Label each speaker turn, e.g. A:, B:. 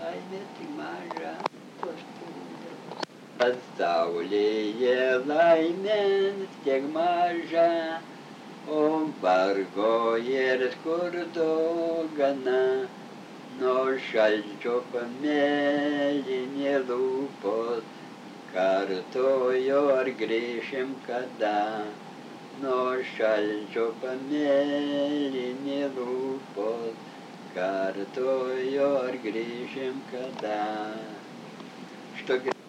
A: laimė tik maža. Pasaulyje laimė tiek maža, o vargo ir skurdo gana. Nuo šalčio pamėlynė lūpos, kartojo ar grįšim kada. Nuo šalčio pamėlynė lūpos, kartojo ar grįšim kada.